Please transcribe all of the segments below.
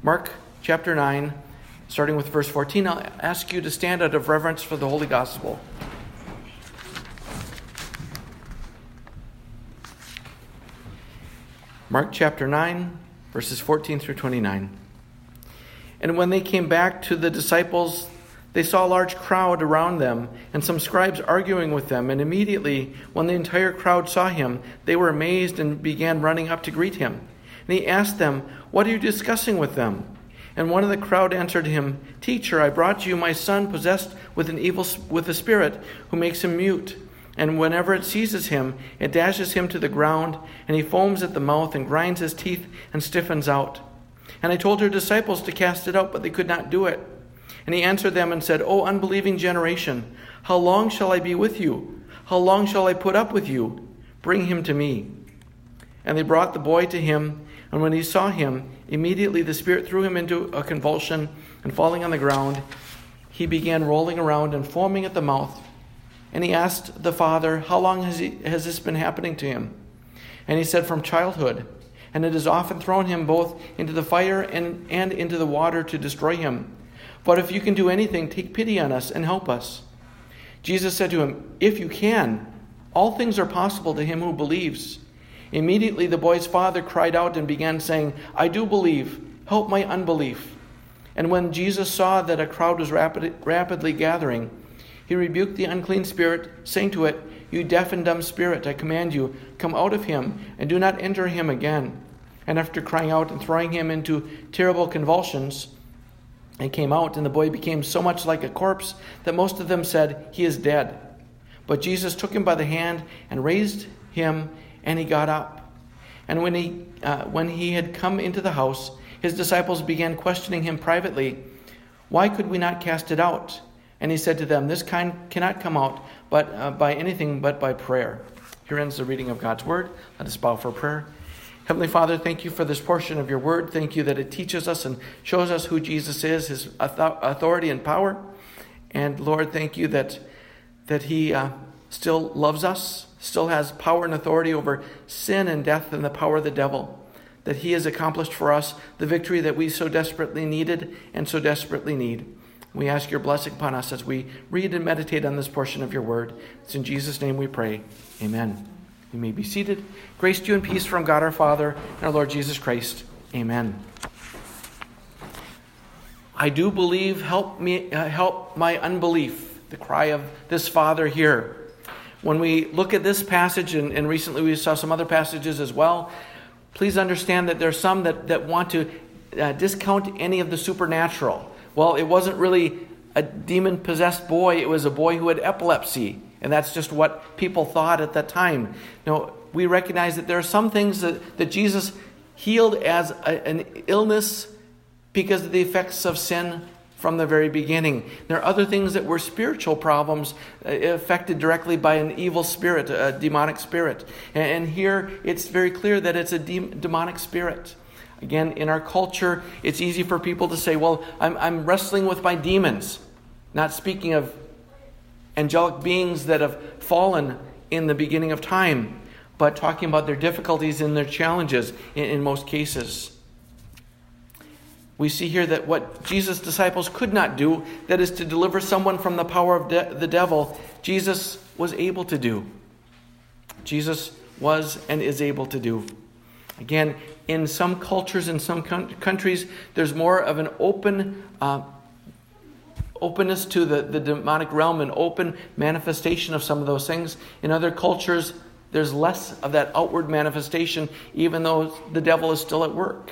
Mark chapter 9, starting with verse 14. I'll ask you to stand out of reverence for the Holy Gospel. Mark chapter 9, verses 14 through 29. And when they came back to the disciples, they saw a large crowd around them and some scribes arguing with them. And immediately, when the entire crowd saw him, they were amazed and began running up to greet him. And he asked them, "What are you discussing with them?" And one of the crowd answered him, "Teacher, I brought you my son possessed with a spirit who makes him mute. And whenever it seizes him, it dashes him to the ground, and he foams at the mouth and grinds his teeth and stiffens out. And I told your disciples to cast it out, but they could not do it." And he answered them and said, "O unbelieving generation, how long shall I be with you? How long shall I put up with you? Bring him to me." And they brought the boy to him, and when he saw him, immediately the spirit threw him into a convulsion, and falling on the ground, he began rolling around and foaming at the mouth. And he asked the father, "How long has this been happening to him?" And he said, "From childhood. And it has often thrown him both into the fire and into the water to destroy him. But if you can do anything, take pity on us and help us." Jesus said to him, "If you can, all things are possible to him who believes." Immediately the boy's father cried out and began saying, "I do believe. Help my unbelief." And when Jesus saw that a crowd was rapidly gathering, he rebuked the unclean spirit, saying to it, "You deaf and dumb spirit, I command you, come out of him, and do not enter him again." And after crying out and throwing him into terrible convulsions, it came out, and the boy became so much like a corpse that most of them said, "He is dead." But Jesus took him by the hand and raised him, and he got up. And when he had come into the house, his disciples began questioning him privately, "Why could we not cast it out?" And he said to them, "This kind cannot come out but by anything but by prayer." Here ends the reading of God's word. Let us bow for prayer. Heavenly Father, thank you for this portion of your word. Thank you that it teaches us and shows us who Jesus is, his authority and power. And Lord, thank you that he still loves us, still has power and authority over sin and death and the power of the devil. That he has accomplished for us the victory that we so desperately needed and so desperately need. We ask your blessing upon us as we read and meditate on this portion of your word. It's in Jesus' name we pray. Amen. You may be seated. Grace to you and peace from God our Father and our Lord Jesus Christ. Amen. I do believe, help my unbelief. The cry of this father here. When we look at this passage, and recently we saw some other passages as well, please understand that there are some that want to discount any of the supernatural. Well, it wasn't really a demon-possessed boy. It was a boy who had epilepsy. And that's just what people thought at that time. Now, we recognize that there are some things that Jesus healed as an illness because of the effects of sin from the very beginning. There are other things that were spiritual problems affected directly by an evil spirit, a demonic spirit. And here it's very clear that it's a demonic spirit. Again, in our culture, it's easy for people to say, well, I'm wrestling with my demons. Not speaking of angelic beings that have fallen in the beginning of time, but talking about their difficulties and their challenges in most cases. We see here that what Jesus' disciples could not do, that is to deliver someone from the power of the devil, Jesus was able to do. Jesus was and is able to do. Again, in some cultures, in some countries, there's more of an openness to the demonic realm, an open manifestation of some of those things. In other cultures, there's less of that outward manifestation, even though the devil is still at work.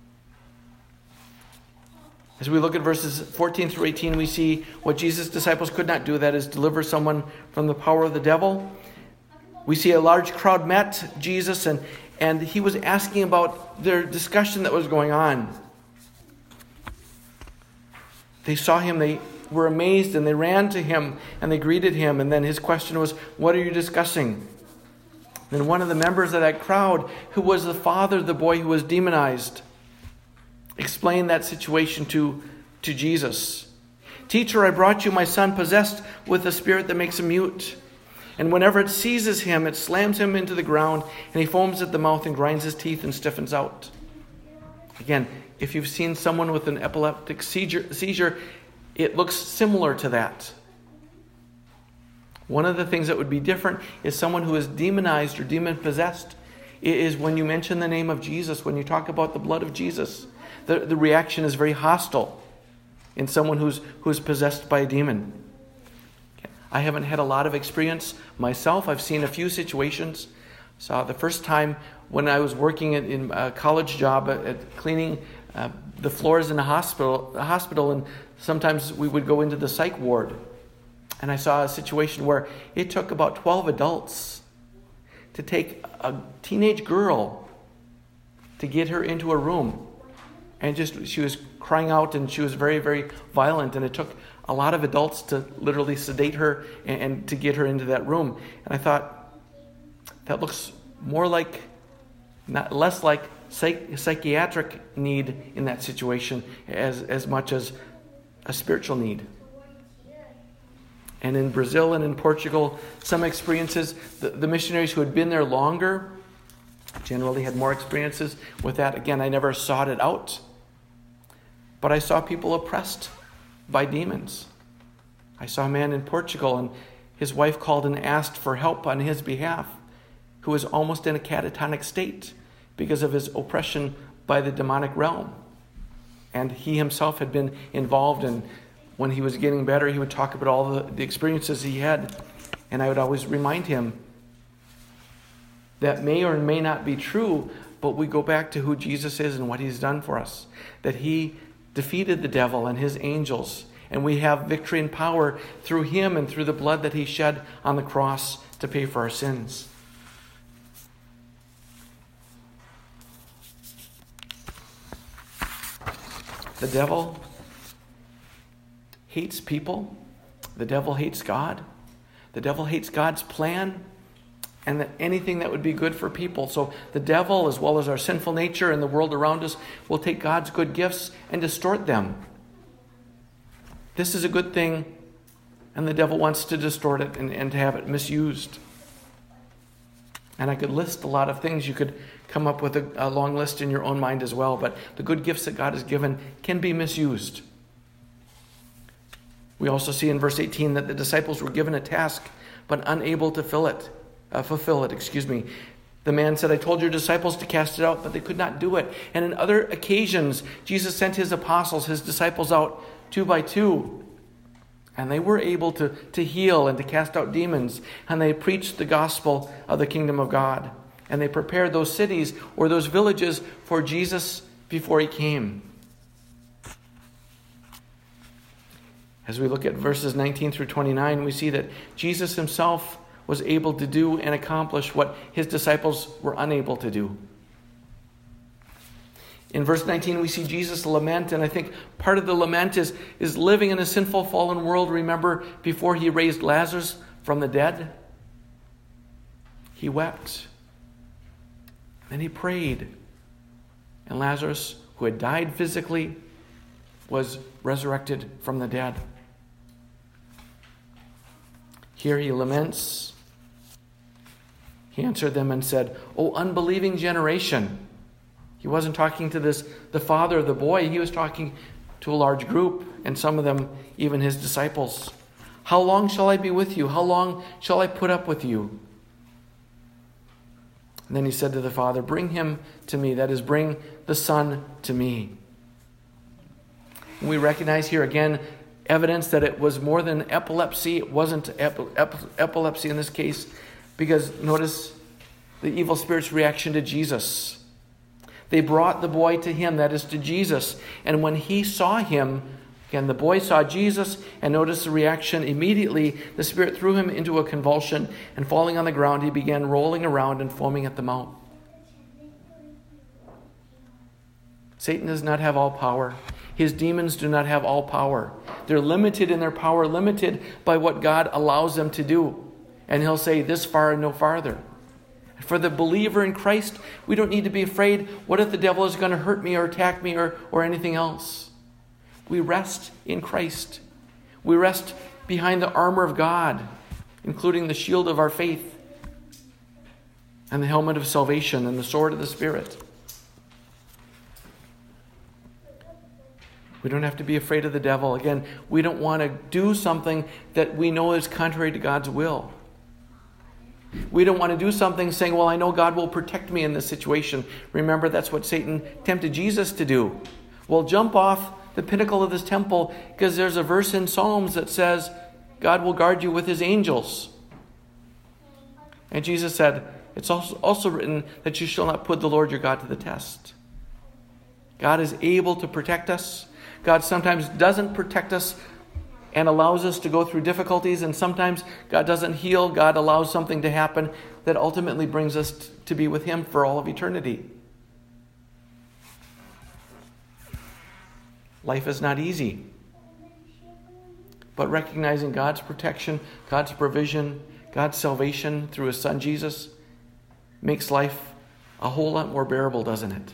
As we look at verses 14 through 18, we see what Jesus' disciples could not do, that is, deliver someone from the power of the devil. We see a large crowd met Jesus, and he was asking about their discussion that was going on. They saw him, they were amazed, and they ran to him, and they greeted him. And then his question was, "What are you discussing?" Then one of the members of that crowd, who was the father of the boy who was demonized, explained that situation to Jesus. "Teacher, I brought you my son possessed with a spirit that makes him mute. And whenever it seizes him, it slams him into the ground, and he foams at the mouth and grinds his teeth and stiffens out." Again, if you've seen someone with an epileptic seizure, it looks similar to that. One of the things that would be different is someone who is demonized or demon-possessed is when you mention the name of Jesus, when you talk about the blood of Jesus, the reaction is very hostile in someone who's possessed by a demon. I haven't had a lot of experience myself. I've seen a few situations. So the first time when I was working in a college job at cleaning the floors in a hospital, and sometimes we would go into the psych ward. And I saw a situation where it took about 12 adults to take a teenage girl to get her into a room. And she was crying out and she was very, very violent. And it took a lot of adults to literally sedate her and to get her into that room. And I thought, that looks less like psychiatric need in that situation as much as a spiritual need. And in Brazil and in Portugal, some experiences, the missionaries who had been there longer generally had more experiences with that. Again, I never sought it out, but I saw people oppressed by demons. I saw a man in Portugal, and his wife called and asked for help on his behalf, who was almost in a catatonic state because of his oppression by the demonic realm. And he himself had been involved, and when he was getting better, he would talk about all the experiences he had. And I would always remind him that may or may not be true, but we go back to who Jesus is and what he's done for us. That he defeated the devil and his angels, and we have victory and power through him and through the blood that he shed on the cross to pay for our sins. The devil hates people. The devil hates God. The devil hates God's plan and anything that would be good for people. So the devil, as well as our sinful nature and the world around us, will take God's good gifts and distort them. This is a good thing, and the devil wants to distort it and to have it misused. And I could list a lot of things. You could come up with a long list in your own mind as well, but the good gifts that God has given can be misused. We also see in verse 18 that the disciples were given a task, but unable to fulfill it. The man said, "I told your disciples to cast it out," but they could not do it. And in other occasions, Jesus sent his apostles, his disciples, out 2 by 2. And they were able to heal and to cast out demons. And they preached the gospel of the kingdom of God. And they prepared those cities or those villages for Jesus before he came. As we look at verses 19 through 29, we see that Jesus himself was able to do and accomplish what his disciples were unable to do. In verse 19, we see Jesus lament, and I think part of the lament is living in a sinful, fallen world. Remember, before he raised Lazarus from the dead, he wept. Then he prayed, and Lazarus, who had died physically, was resurrected from the dead. Here he laments. He answered them and said, "O unbelieving generation." He wasn't talking to the father of the boy. He was talking to a large group, and some of them even his disciples. "How long shall I be with you? How long shall I put up with you?" And then he said to the father, "Bring him to me." That is, bring the son to me. And we recognize here again evidence that it was more than epilepsy. It wasn't epilepsy in this case, because notice the evil spirit's reaction to Jesus. They brought the boy to him, that is to Jesus. And when he saw him, again, the boy saw Jesus, and notice the reaction immediately. The spirit threw him into a convulsion, and falling on the ground, he began rolling around and foaming at the mouth. Satan does not have all power. His demons do not have all power. They're limited in their power, limited by what God allows them to do. And he'll say, "This far and no farther." For the believer in Christ, we don't need to be afraid. What if the devil is going to hurt me or attack me or anything else? We rest in Christ. We rest behind the armor of God, including the shield of our faith and the helmet of salvation and the sword of the Spirit. We don't have to be afraid of the devil. Again, we don't want to do something that we know is contrary to God's will. We don't want to do something saying, well, I know God will protect me in this situation. Remember, that's what Satan tempted Jesus to do. Well, jump off the pinnacle of this temple because there's a verse in Psalms that says God will guard you with his angels. And Jesus said, it's also written that you shall not put the Lord your God to the test. God is able to protect us. God sometimes doesn't protect us and allows us to go through difficulties, and sometimes God doesn't heal. God allows something to happen that ultimately brings us to be with him for all of eternity. Life is not easy. But recognizing God's protection, God's provision, God's salvation through his son Jesus makes life a whole lot more bearable, doesn't it?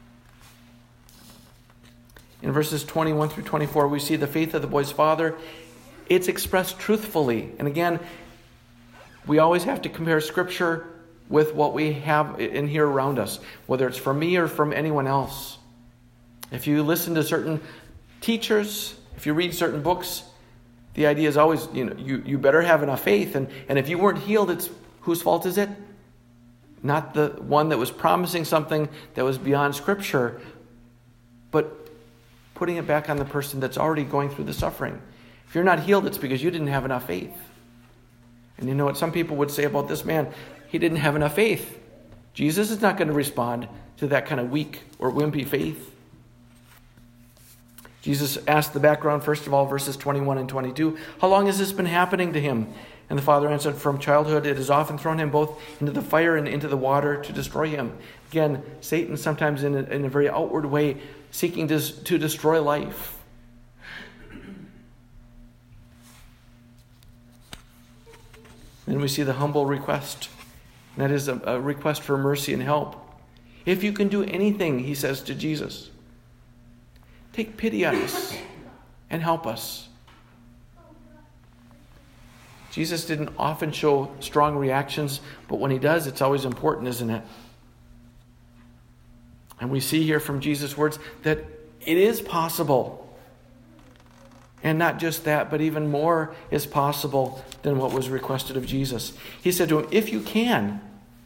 In verses 21 through 24, we see the faith of the boy's father. It's expressed truthfully. And again, we always have to compare Scripture with what we have in here around us, whether it's from me or from anyone else. If you listen to certain teachers, if you read certain books, the idea is always, you better have enough faith. And if you weren't healed, it's whose fault is it? Not the one that was promising something that was beyond Scripture, but putting it back on the person that's already going through the suffering. If you're not healed, it's because you didn't have enough faith. And you know what some people would say about this man? He didn't have enough faith. Jesus is not going to respond to that kind of weak or wimpy faith. Jesus asked the background, first of all, verses 21 and 22. How long has this been happening to him? And the father answered, from childhood it has often thrown him both into the fire and into the water to destroy him. Again, Satan sometimes in a very outward way seeking to destroy life. Then we see the humble request. And that is a request for mercy and help. If you can do anything, he says to Jesus, take pity on us and help us. Jesus didn't often show strong reactions, but when he does, it's always important, isn't it? And we see here from Jesus' words that it is possible. And not just that, but even more is possible than what was requested of Jesus. He said to him, if you can.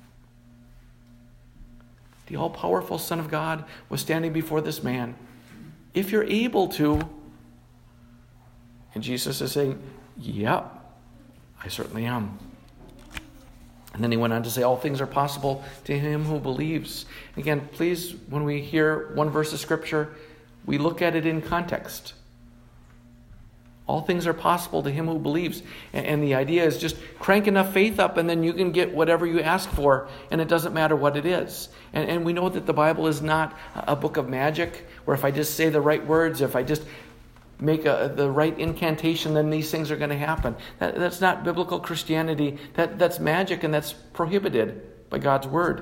The all-powerful Son of God was standing before this man. If you're able to. And Jesus is saying, yep, I certainly am. And then he went on to say, all things are possible to him who believes. Again, please, when we hear one verse of Scripture, we look at it in context. All things are possible to him who believes. And the idea is just crank enough faith up and then you can get whatever you ask for, and it doesn't matter what it is. And we know that the Bible is not a book of magic, where if I just say the right words, if I just make the right incantation, then these things are going to happen. That's not biblical Christianity. That's magic, and that's prohibited by God's word.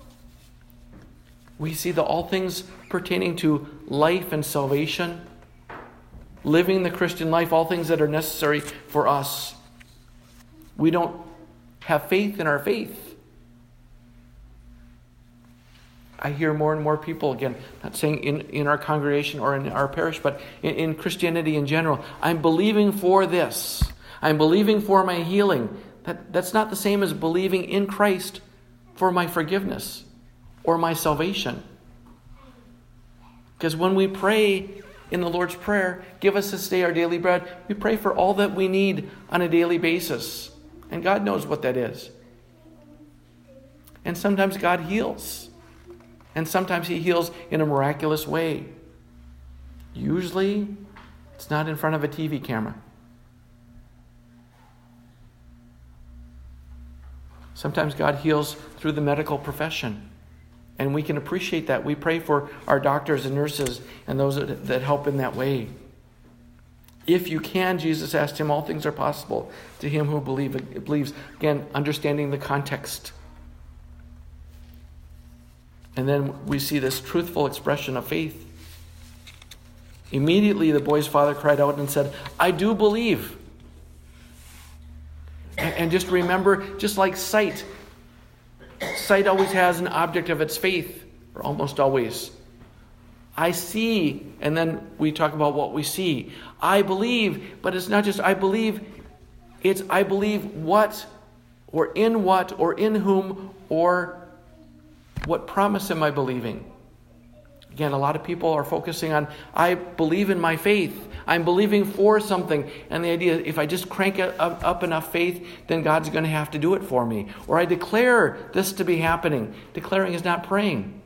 We see that all things pertaining to life and salvation, living the Christian life, all things that are necessary for us. We don't have faith in our faith. I hear more and more people, again, not saying in our congregation or in our parish, but in Christianity in general, I'm believing for this. I'm believing for my healing. That's not the same as believing in Christ for my forgiveness or my salvation. Because when we pray in the Lord's Prayer, give us this day our daily bread, we pray for all that we need on a daily basis. And God knows what that is. And sometimes God heals. And sometimes he heals in a miraculous way. Usually, it's not in front of a TV camera. Sometimes God heals through the medical profession. And we can appreciate that. We pray for our doctors and nurses and those that help in that way. If you can, Jesus asked him, all things are possible to him who believes. Again, understanding the context. And then we see this truthful expression of faith. Immediately the boy's father cried out and said, I do believe. And just remember, just like sight always has an object of its faith, or almost always. I see, and then we talk about what we see. I believe, but it's not just I believe, it's I believe what, or in whom, or what promise am I believing? Again, a lot of people are focusing on, I believe in my faith. I'm believing for something. And the idea, if I just crank up enough faith, then God's going to have to do it for me. Or I declare this to be happening. Declaring is not praying.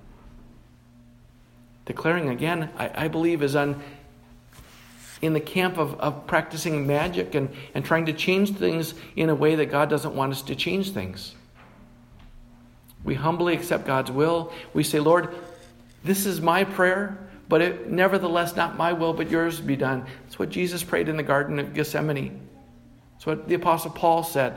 Declaring, again, I believe is in the camp of practicing magic and trying to change things in a way that God doesn't want us to change things. We humbly accept God's will. We say, Lord, this is my prayer, but nevertheless, not my will, but yours be done. That's what Jesus prayed in the Garden of Gethsemane. That's what the Apostle Paul said.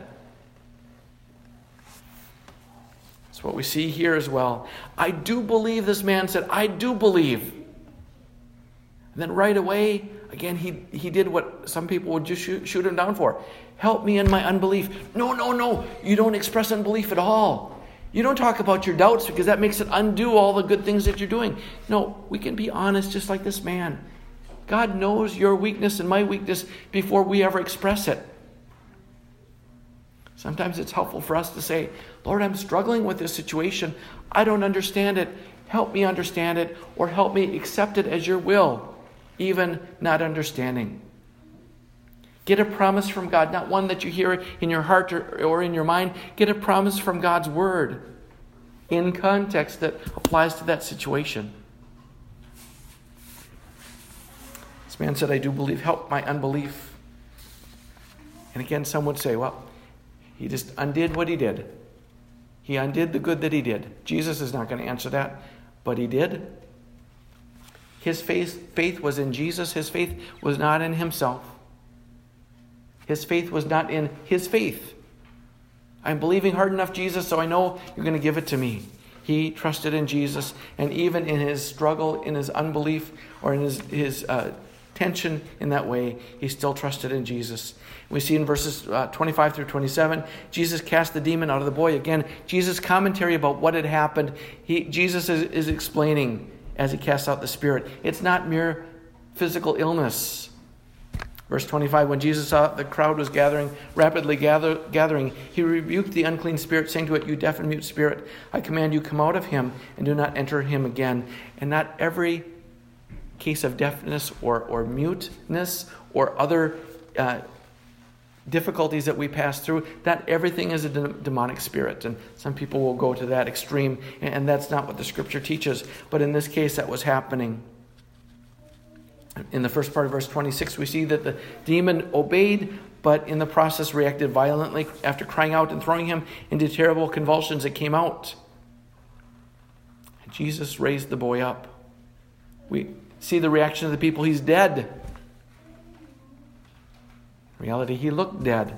That's what we see here as well. I do believe, this man said, I do believe. And then right away, again, he did what some people would just shoot him down for. Help me in my unbelief. No. You don't express unbelief at all. You don't talk about your doubts because that makes it undo all the good things that you're doing. No, we can be honest just like this man. God knows your weakness and my weakness before we ever express it. Sometimes it's helpful for us to say, Lord, I'm struggling with this situation. I don't understand it. Help me understand it, or help me accept it as your will, even not understanding. Get a promise from God, not one that you hear in your heart or in your mind. Get a promise from God's word in context that applies to that situation. This man said, I do believe, help my unbelief. And again, some would say, well, he just undid what he did. He undid the good that he did. Jesus is not going to answer that, but he did. His faith was in Jesus. His faith was not in himself. His faith was not in his faith. I'm believing hard enough, Jesus, so I know you're going to give it to me. He trusted in Jesus, and even in his struggle, in his unbelief, or in his tension in that way, he still trusted in Jesus. We see in verses 25 through 27, Jesus cast the demon out of the boy. Again, Jesus' commentary about what had happened. Jesus is explaining as he casts out the spirit. It's not mere physical illness. Verse 25, when Jesus saw the crowd was rapidly gathering, he rebuked the unclean spirit, saying to it, you deaf and mute spirit, I command you, come out of him and do not enter him again. And not every case of deafness or muteness or other difficulties that we pass through, not everything is a demonic spirit. And some people will go to that extreme, and that's not what the scripture teaches. But in this case, that was happening. In the first part of verse 26, we see that the demon obeyed, but in the process reacted violently. After crying out and throwing him into terrible convulsions, it came out. Jesus raised the boy up. We see the reaction of the people. He's dead. In reality, he looked dead.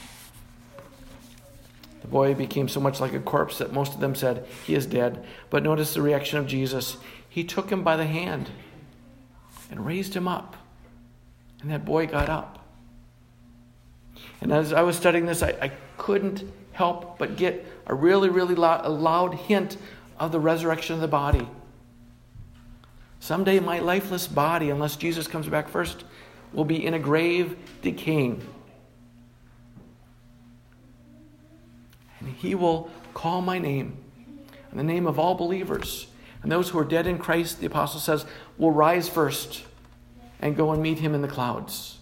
The boy became so much like a corpse that most of them said, he is dead. But notice the reaction of Jesus. He took him by the hand and raised him up. And that boy got up. And as I was studying this, I couldn't help but get a really, really loud hint of the resurrection of the body. Someday my lifeless body, unless Jesus comes back first, will be in a grave decaying. And he will call my name and the name of all believers. And those who are dead in Christ, the apostle says, will rise first and go and meet him in the clouds.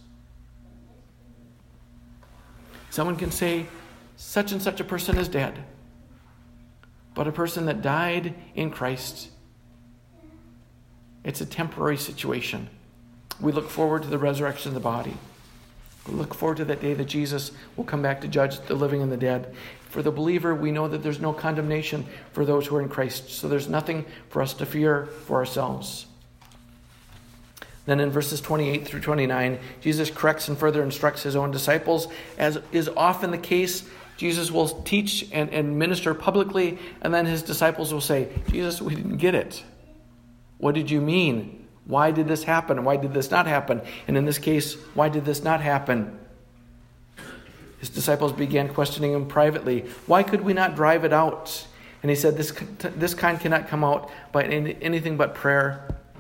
Someone can say, such and such a person is dead. But a person that died in Christ, it's a temporary situation. We look forward to the resurrection of the body. We look forward to that day that Jesus will come back to judge the living and the dead. For the believer, we know that there's no condemnation for those who are in Christ. So there's nothing for us to fear for ourselves. Then in verses 28 through 29, Jesus corrects and further instructs his own disciples. As is often the case, Jesus will teach and minister publicly, and then his disciples will say, Jesus, we didn't get it. What did you mean? Why did this happen? Why did this not happen? And in this case, why did this not happen? His disciples began questioning him privately. Why could we not drive it out? And he said, this kind cannot come out by anything but prayer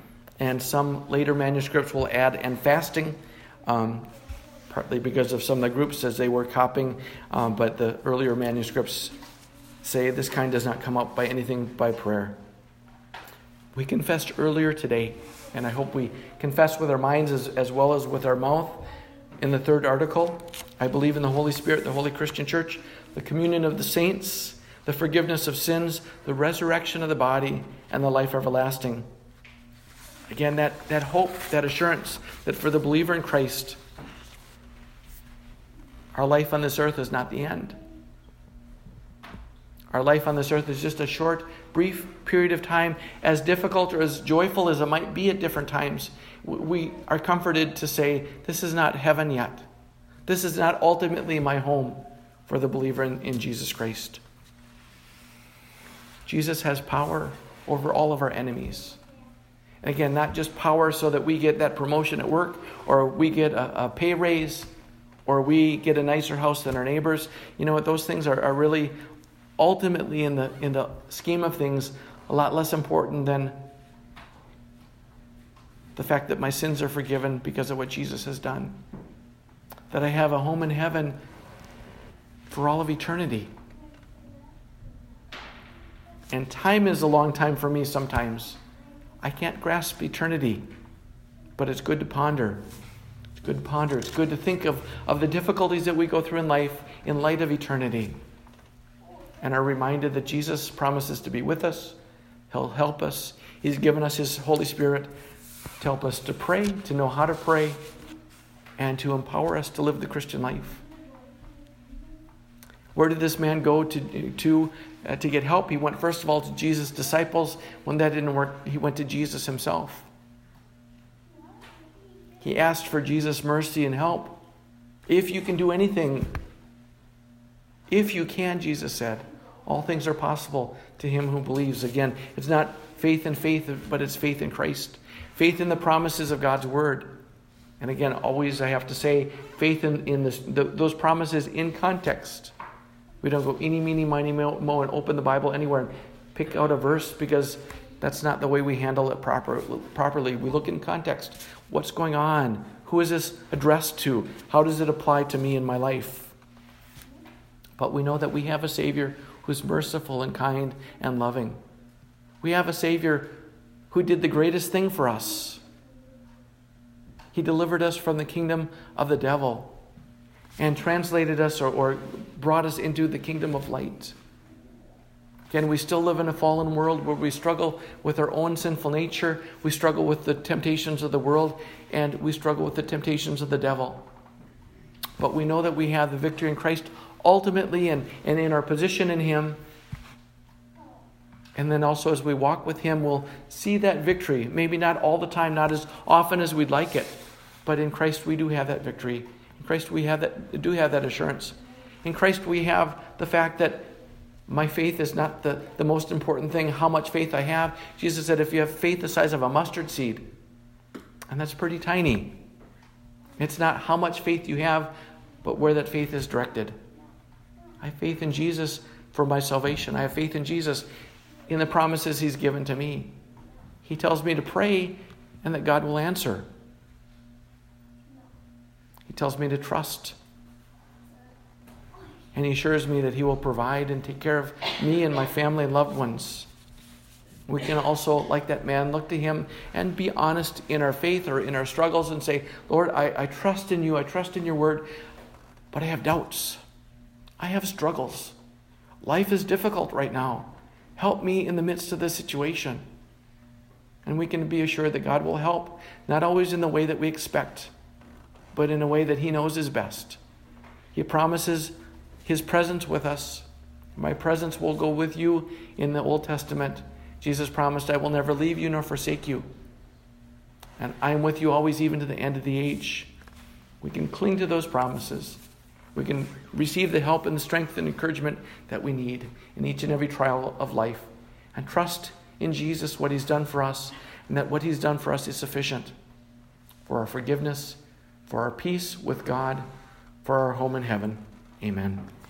And some later manuscripts will add "and fasting," partly because of some of the groups as they were copying, but the earlier manuscripts say this kind does not come up by anything by prayer. We confessed earlier today, and I hope we confess with our minds as well as with our mouth. In the third article, I believe in the Holy Spirit, the Holy Christian Church, the communion of the saints, the forgiveness of sins, the resurrection of the body, and the life everlasting. Again, that hope, that assurance that for the believer in Christ, our life on this earth is not the end. Our life on this earth is just a short, brief period of time, as difficult or as joyful as it might be at different times. We are comforted to say, this is not heaven yet. This is not ultimately my home for the believer in Jesus Christ. Jesus has power over all of our enemies. And again, not just power so that we get that promotion at work, or we get a pay raise, or we get a nicer house than our neighbors. You know what? Those things are really ultimately in the scheme of things a lot less important than the fact that my sins are forgiven because of what Jesus has done. That I have a home in heaven for all of eternity. And time is a long time for me sometimes. I can't grasp eternity, but it's good to ponder. It's good to ponder. It's good to think of the difficulties that we go through in life in light of eternity. And are reminded that Jesus promises to be with us. He'll help us. He's given us His Holy Spirit to help us to pray, to know how to pray, and to empower us to live the Christian life. Where did this man go to get help? He went first of all to Jesus' disciples. When that didn't work, he went to Jesus himself. He asked for Jesus' mercy and help. If you can do anything, if you can, Jesus said, all things are possible to him who believes. Again, it's not faith in faith, but it's faith in Christ. Faith in the promises of God's word. And again, always I have to say, faith in those promises in context. We don't go eeny, meeny, miny, mo, and open the Bible anywhere and pick out a verse, because that's not the way we handle it properly. We look in context. What's going on? Who is this addressed to? How does it apply to me in my life? But we know that we have a Savior who's merciful and kind and loving. We have a Savior who did the greatest thing for us. He delivered us from the kingdom of the devil and translated us or brought us into the kingdom of light. Again, we still live in a fallen world where we struggle with our own sinful nature. We struggle with the temptations of the world, and we struggle with the temptations of the devil. But we know that we have the victory in Christ ultimately, and in our position in Him. And then also as we walk with Him, we'll see that victory. Maybe not all the time, not as often as we'd like it. But in Christ we do have that victory. In Christ we do have that assurance. In Christ we have the fact that my faith is not the most important thing, how much faith I have. Jesus said, if you have faith the size of a mustard seed, and that's pretty tiny. It's not how much faith you have, but where that faith is directed. I have faith in Jesus for my salvation. I have faith in Jesus in the promises He's given to me. He tells me to pray and that God will answer. He tells me to trust. And He assures me that He will provide and take care of me and my family and loved ones. We can also, like that man, look to Him and be honest in our faith or in our struggles and say, Lord, I trust in You. I trust in Your word, but I have doubts. I have struggles. Life is difficult right now. Help me in the midst of this situation. And we can be assured that God will help, not always in the way that we expect, but in a way that He knows is best. He promises His presence with us. My presence will go with you in the Old Testament. Jesus promised, I will never leave you nor forsake you. And I am with you always, even to the end of the age. We can cling to those promises. We can receive the help and the strength and encouragement that we need in each and every trial of life. And trust in Jesus, what He's done for us, and that what He's done for us is sufficient for our forgiveness, for our peace with God, for our home in heaven. Amen.